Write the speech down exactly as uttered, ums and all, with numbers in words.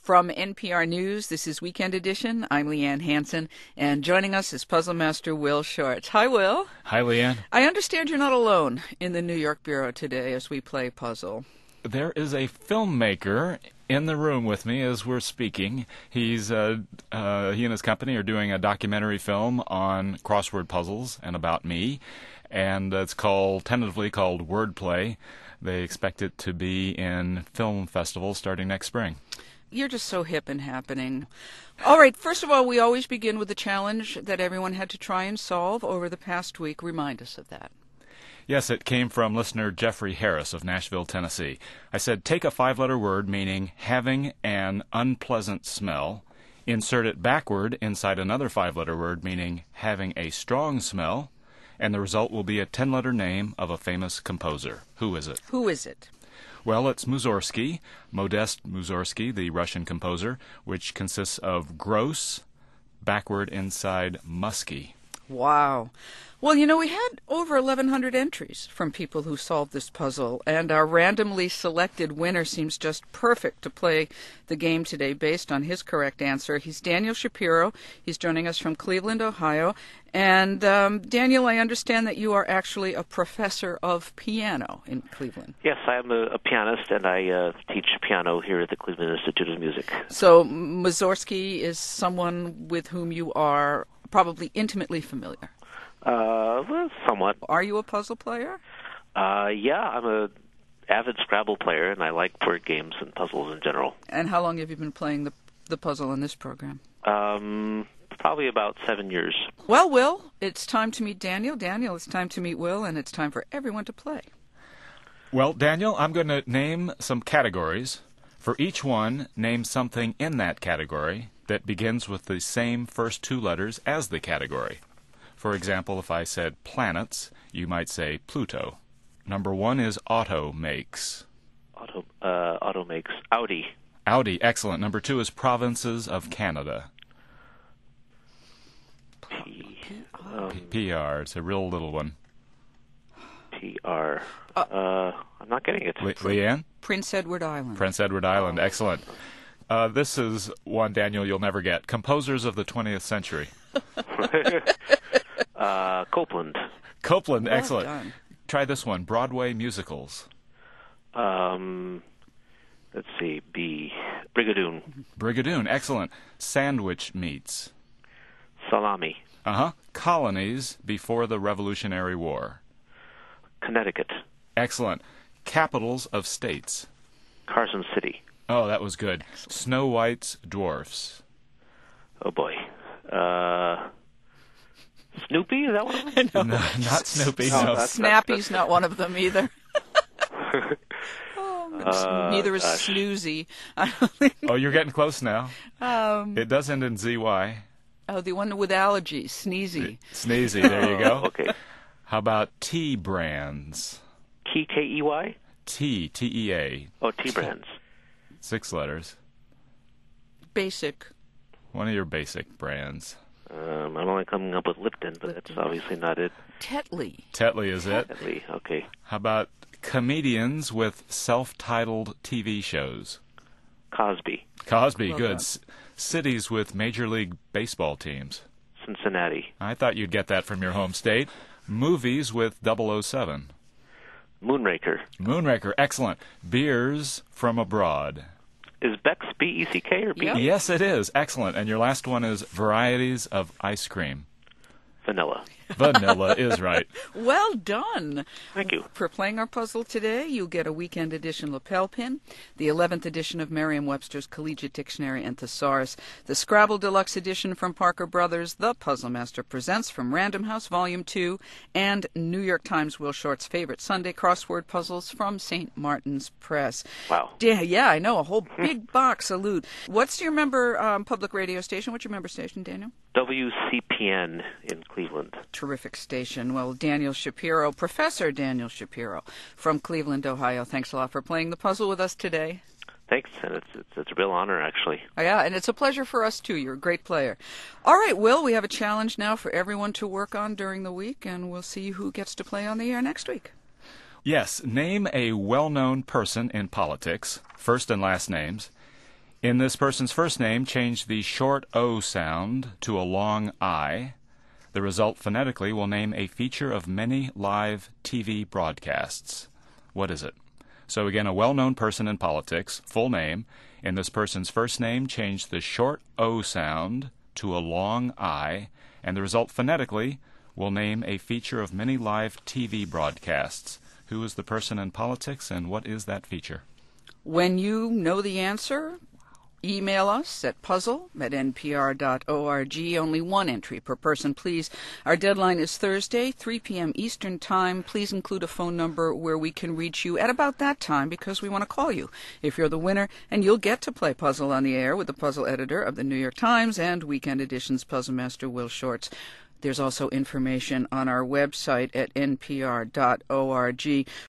From N P R News, this is Weekend Edition. I'm Leanne Hansen, and joining us is Puzzle Master Will Shortz. Hi, Will. Hi, Leanne. I understand you're not alone in the New York Bureau today as we play puzzle. There is a filmmaker in the room with me as we're speaking. He's uh, uh, he and his company are doing a documentary film on crossword puzzles and about me, and it's called tentatively called Wordplay. They expect it to be in film festivals starting next spring. You're just so hip and happening. All right, first of all, we always begin with the challenge that everyone had to try and solve over the past week. Remind us of that. Yes, it came from listener Jeffrey Harris of Nashville, Tennessee. I said, take a five-letter word meaning having an unpleasant smell, insert it backward inside another five-letter word meaning having a strong smell, and the result will be a ten-letter name of a famous composer. Who is it? Who is it? Well, it's Mussorgsky, Modest Mussorgsky, the Russian composer, which consists of gross, backward inside musky. Wow. Well, you know, we had over eleven hundred entries from people who solved this puzzle, and our randomly selected winner seems just perfect to play the game today based on his correct answer. He's Daniel Shapiro. He's joining us from Cleveland, Ohio. And, um, Daniel, I understand that you are actually a professor of piano in Cleveland. Yes, I am a, a pianist, and I uh, teach piano here at the Cleveland Institute of Music. So Mussorgsky is someone with whom you are probably intimately familiar. Uh, well, somewhat. Are you a puzzle player? Uh, yeah, I'm a avid Scrabble player, and I like board games and puzzles in general. And how long have you been playing the the puzzle in this program? Um, probably about seven years. Well, Will, it's time to meet Daniel. Daniel, it's time to meet Will, and it's time for everyone to play. Well, Daniel, I'm going to name some categories. For each one, name something in that category that begins with the same first two letters as the category. For example, if I said planets, you might say Pluto. Number one is auto makes. Auto, uh, auto makes Audi. Audi, excellent. Number two is provinces of Canada. P, um, P R, it's a real little one. P R. Uh, I'm not getting it. Le- Leanne? Prince Edward Island. Prince Edward Island, excellent. Uh, this is one, Daniel, you'll never get. Composers of the twentieth century. uh, Copeland. Copeland, Well excellent. done. Try this one, Broadway musicals. Um, let's see, B. Brigadoon. Brigadoon, excellent. Sandwich meats. Salami. Uh-huh. Colonies before the Revolutionary War. Connecticut. Excellent. Capitals of states. Carson City. Oh, that was good. Snow White's dwarfs. Oh, boy. Uh, Snoopy, is that one of them? No, not Snoopy, No, no. that's- Snappy's not one of them either. oh, Uh, neither is gosh. Snoozy. I don't think. Oh, you're getting close now. Um, It does end in Z Y. oh, the one with allergies, Sneezy. Sneezy, there you go. Oh, okay. How about tea brands? Key, K E Y? T, T E A. Oh, T-Brands. Six letters. Basic. One of your basic brands. Um, I'm only coming up with Lipton, but that's obviously not it. Tetley. Tetley is it. Definitely. Okay. How about comedians with self-titled T V shows? Cosby. Cosby, Well good. done. S- cities with Major League Baseball teams. Cincinnati. I thought you'd get that from your home state. Movies with double oh seven. Moonraker. Moonraker, excellent. Beers from abroad. Is Beck's B E C K or B E? Yep. Yes, it is. Excellent. And your last one is varieties of ice cream. Vanilla. Vanilla is right. Well done. Thank you. For playing our puzzle today, you'll get a weekend edition lapel pin, the eleventh edition of Merriam-Webster's Collegiate Dictionary and Thesaurus, the Scrabble Deluxe edition from Parker Brothers, The Puzzle Master Presents from Random House Volume two, and New York Times Will Short's favorite Sunday crossword puzzles from Saint Martin's Press. Wow. Yeah, yeah, I know, a whole big box of loot. What's your member um, public radio station? What's your member station, Daniel? W C P N in Cleveland. Terrific station. Well, Daniel Shapiro, Professor Daniel Shapiro from Cleveland, Ohio, thanks a lot for playing the puzzle with us today. Thanks, and it's, it's, it's a real honor, actually. Oh, yeah, and it's a pleasure for us, too. You're a great player. All right, Will, we have a challenge now for everyone to work on during the week, and we'll see who gets to play on the air next week. Yes, name a well-known person in politics, first and last names. In this person's first name, change the short O sound to a long I. The result phonetically will name a feature of many live T V broadcasts. What is it? So again, a well-known person in politics, full name. In this person's first name, change the short O sound to a long I, and the result phonetically will name a feature of many live T V broadcasts. Who is the person in politics, and what is that feature? When you know the answer, email us at puzzle at n p r dot org. Only one entry per person, please. Our deadline is Thursday, three p.m. Eastern Time. Please include a phone number where we can reach you at about that time because we want to call you if you're the winner, and you'll get to play Puzzle on the Air with the puzzle editor of the New York Times and Weekend Edition's puzzle master, Will Shortz. There's also information on our website at n p r dot org.